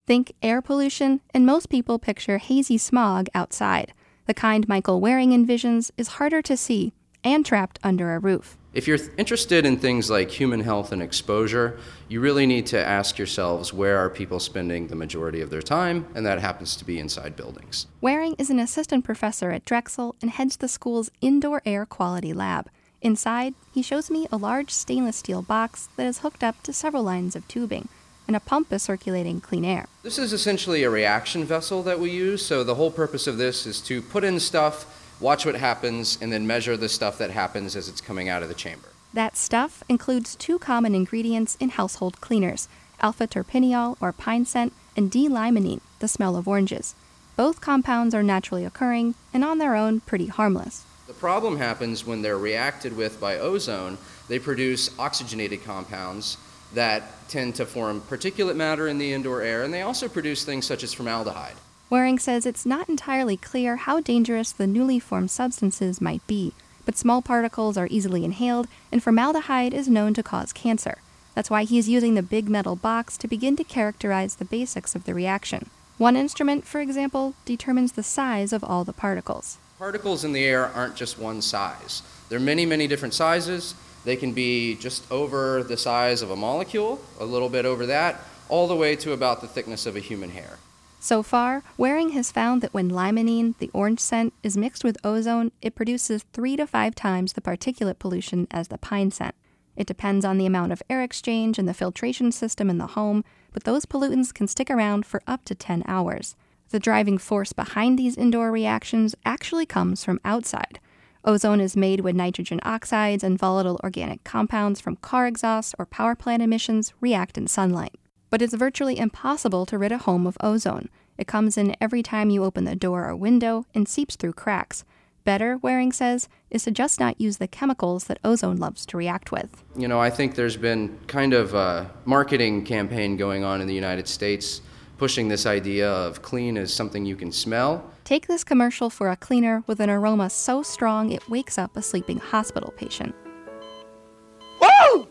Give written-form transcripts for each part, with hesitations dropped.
Think air pollution, and most people picture hazy smog outside. The kind Michael Waring envisions is harder to see and trapped under a roof. If you're interested in things like human health and exposure, you really need to ask yourselves, where are people spending the majority of their time? And that happens to be inside buildings. Waring is an assistant professor at Drexel and heads the school's indoor air quality lab. Inside, he shows me a large stainless steel box that is hooked up to several lines of tubing, and a pump is circulating clean air. This is essentially a reaction vessel that we use, so the whole purpose of this is to put in stuff, watch what happens, and then measure the stuff that happens as it's coming out of the chamber. That stuff includes two common ingredients in household cleaners, alpha-terpineol, or pine scent, and D-limonene, the smell of oranges. Both compounds are naturally occurring, and on their own, pretty harmless. The problem happens when they're reacted with by ozone. They produce oxygenated compounds that tend to form particulate matter in the indoor air, and they also produce things such as formaldehyde. Waring says it's not entirely clear how dangerous the newly formed substances might be, but small particles are easily inhaled, and formaldehyde is known to cause cancer. That's why he's using the big metal box to begin to characterize the basics of the reaction. One instrument, for example, determines the size of all the particles. Particles in the air aren't just one size. There are many, many different sizes. They can be just over the size of a molecule, a little bit over that, all the way to about the thickness of a human hair. So far, Waring has found that when limonene, the orange scent, is mixed with ozone, it produces 3 to 5 times the particulate pollution as the pine scent. It depends on the amount of air exchange and the filtration system in the home, but those pollutants can stick around for up to 10 hours. The driving force behind these indoor reactions actually comes from outside. Ozone is made when nitrogen oxides and volatile organic compounds from car exhaust or power plant emissions react in sunlight. But it's virtually impossible to rid a home of ozone. It comes in every time you open the door or window and seeps through cracks. Better, Waring says, is to just not use the chemicals that ozone loves to react with. I think there's been kind of a marketing campaign going on in the United States pushing this idea of clean as something you can smell. Take this commercial for a cleaner with an aroma so strong it wakes up a sleeping hospital patient. Woo!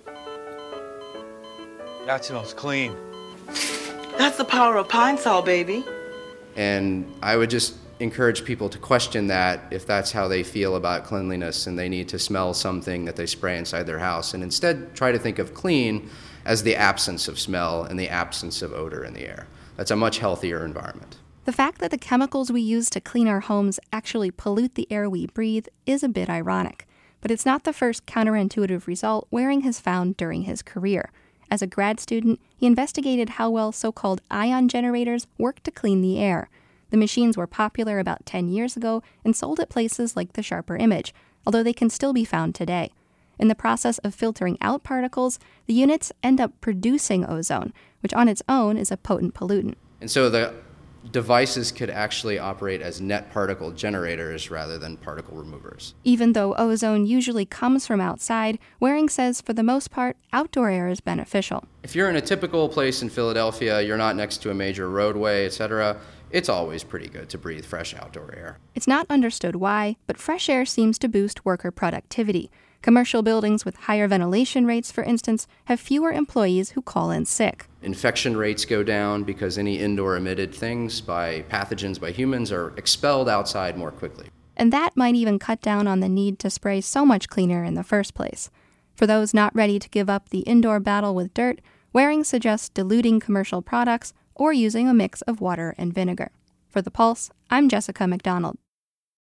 That smells clean. That's the power of Pine Sol, baby. And I would just encourage people to question that if that's how they feel about cleanliness and they need to smell something that they spray inside their house, and instead try to think of clean as the absence of smell and the absence of odor in the air. That's a much healthier environment. The fact that the chemicals we use to clean our homes actually pollute the air we breathe is a bit ironic, but it's not the first counterintuitive result Waring has found during his career. As a grad student, he investigated how well so-called ion generators work to clean the air. The machines were popular about 10 years ago and sold at places like the Sharper Image, although they can still be found today. In the process of filtering out particles, the units end up producing ozone, which on its own is a potent pollutant. And so the devices could actually operate as net particle generators rather than particle removers. Even though ozone usually comes from outside, Waring says for the most part, outdoor air is beneficial. If you're in a typical place in Philadelphia, you're not next to a major roadway, etc., it's always pretty good to breathe fresh outdoor air. It's not understood why, but fresh air seems to boost worker productivity. Commercial buildings with higher ventilation rates, for instance, have fewer employees who call in sick. Infection rates go down because any indoor emitted things by pathogens by humans are expelled outside more quickly. And that might even cut down on the need to spray so much cleaner in the first place. For those not ready to give up the indoor battle with dirt, Waring suggests diluting commercial products or using a mix of water and vinegar. For The Pulse, I'm Jessica McDonald.